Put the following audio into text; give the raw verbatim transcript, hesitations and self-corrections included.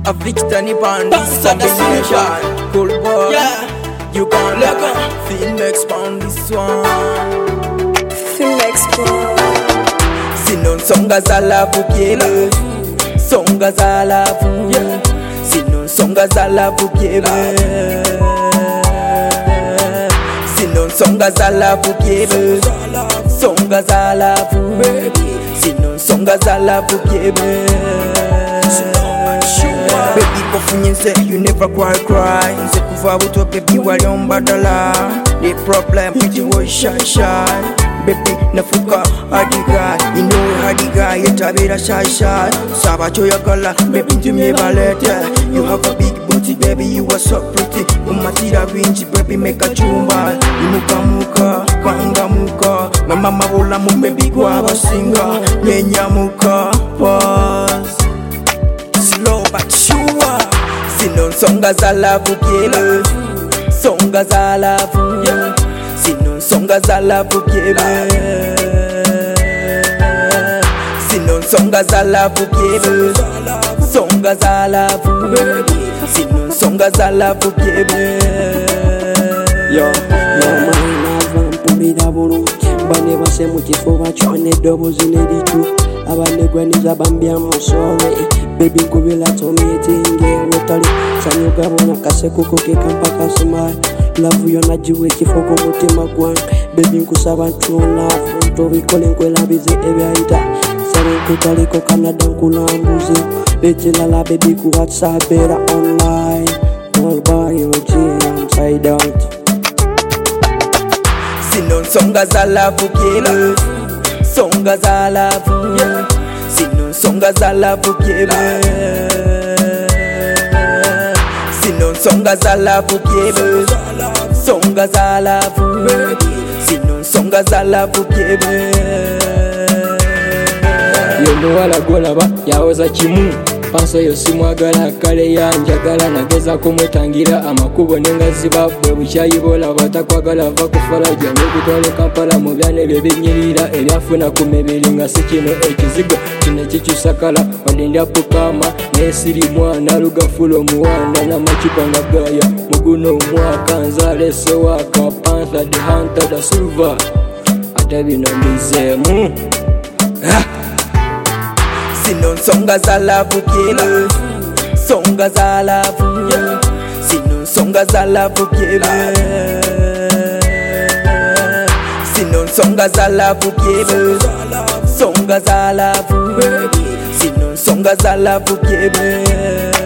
A Victor Nipan, this combination. Cool boy, yeah. You can't let go. Filmex pound this one. Filmex pound. Sinon songa za lavu kiebe, songa za lavu. Sinon songa za lavu kiebe, sinon songa za lavu kiebe, songa za lavu. Sinon songa za lavu kiebe. Baby kofunyense, you never cry cry. Nse kufa buto baby wali on badala. The problem pretty boy shy shy. Baby nafuka hardy guy, you know hardy guy yetabera shy shy. Saba choyagala, baby ntimye balete. You have a big booty baby, you are so pretty. Umatira binji baby make a chumba. Imuka muka, kwanga muka. Mama mabola mu baby kwa basinga. Nyenya muka, pause. Slow but sure. Sinon songa za lavu kiebe, songa za lavu. Sinon songa za lavu kiebe, sinon songa za lavu kiebe, songa za lavu. Sinon songa za lavu kiebe. Yo, no mind avampulira bulungi. Bane base mu kifuba kyone eddobozi n'eritu. Abanegwaniza bambya musore. Baby nkubira tometinge wetali sanyuga bona kasekuko ke kampaka smile. Love yona jiwe kifoko mutima gwange. Baby nkusaba ntuna fonto bikole nkwelabize ebyaita. Sare kutaliko Canada nkulambuze. Lejela baby ku WhatsApp era online. All by your G inside out. Sinon songa za lavu kiebe, songa za lavu. Sinon songa za lavu kiebe, sinon songa za lavu kiebe, songa za lavu. Sinon songa za lavu kiebe. Yendo wala golaba yawoza kimu. Panso yosimwagala kale yanjagala nageza kumutangira amakubo nengaziba bwe buchayibola batakwagala va kufaraja n'okutwala Kampala mu byane byebinyirira ebyafuna ku mibiri nga si kino ekizigo kino kikyusakala wadendya pukama nesiri mwana lugafulo muwanda n'amakipanga gaya muguno omwaka nzalese waka Panther the Hunter the Silver ate bino mbizemu ah! Sinon songa za lavu kiebe, songa za lavu. Sinon songa za lavu kiebe, sinon songa za lavu kiebe, songa za lavu. Sinon songa za lavu kiebe.